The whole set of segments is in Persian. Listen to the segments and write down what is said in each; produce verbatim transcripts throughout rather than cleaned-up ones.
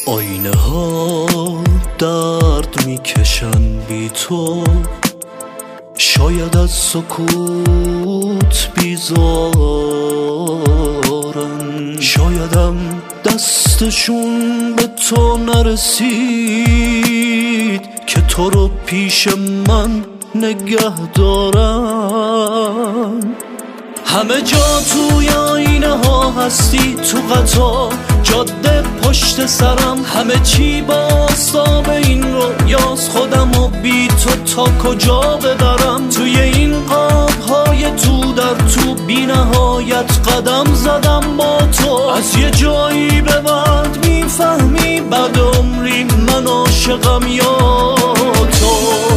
آینه ها درد میکشن بی تو، شاید از سکوت بیزارن، شایدم دستشون به تو نرسید که تو رو پیش من نگه دارن. همه جا توی آینه ها هستی، تو قطار، جاده، پشت سرم، همه چی با آفتاب این رویاست. خودم و بی تو تا کجا ببرم؟ توی این قاب های تو در تو بی نهایت قدم زدم با تو. از یه جایی به بعد میفهمی بعد عمری من عاشقم یا تو.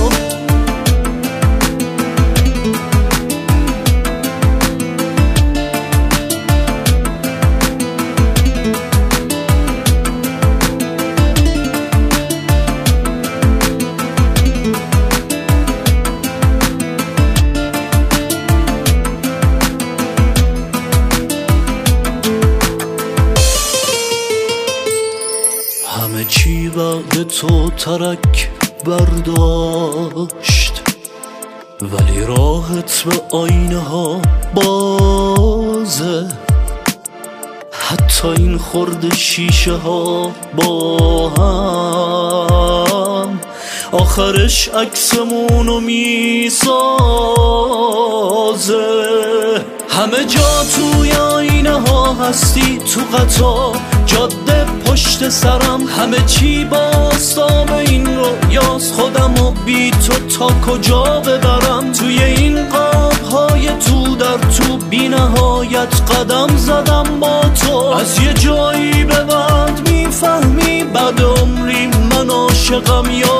همه چی بعد تو ترک برداشت، ولی راهت به آینه ها بازه. حتی این خورد شیشه ها با هم آخرش عکسمونو میسازه. همه جا توی آینه ها هستی، تو قطار، جاده، پشت سرم، همه چی با آفتاب این رویاست. خودم و بی تو تا کجا ببرم؟ توی این قاب های تو در تو بی نهایت قدم زدم با تو. از یه جایی به بعد میفهمی بعد عمری من عاشقم یا